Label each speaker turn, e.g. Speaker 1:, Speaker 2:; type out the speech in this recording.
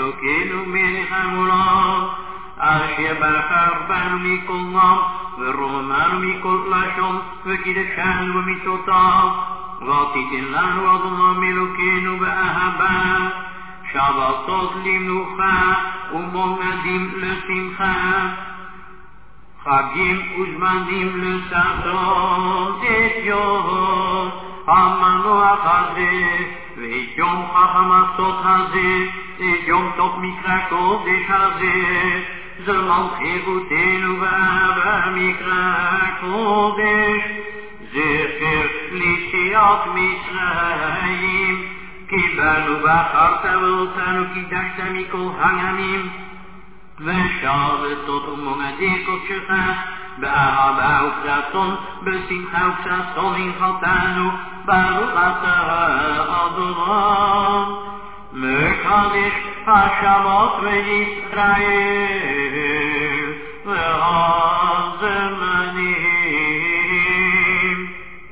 Speaker 1: אלוקינו מלך העולם, אשר בחר בנו מכל עם, ורוממנו מכל לשון, וקידשנו במצוותיו, ותיתן לנו אדוני אלוקינו באהבה, שבתות למנוחה ומועדים לשמחה, חגים וזמנים לששון את יום המנוח הזה, ואת יום חכם הסוד הזה, את יום טוב מקרא קודש הזה, זמן חירותנו ואהבה מקרא קודש, זכר ליציאת מצרים, קיבלנו בחרת ואותנו קידשת מכל העמים, ושבת ומועדי קודשך, באהבה ורצון, בשמחה וששון הנחלתנו, ברוך אתה אדוני, מקדש השמות וישראל.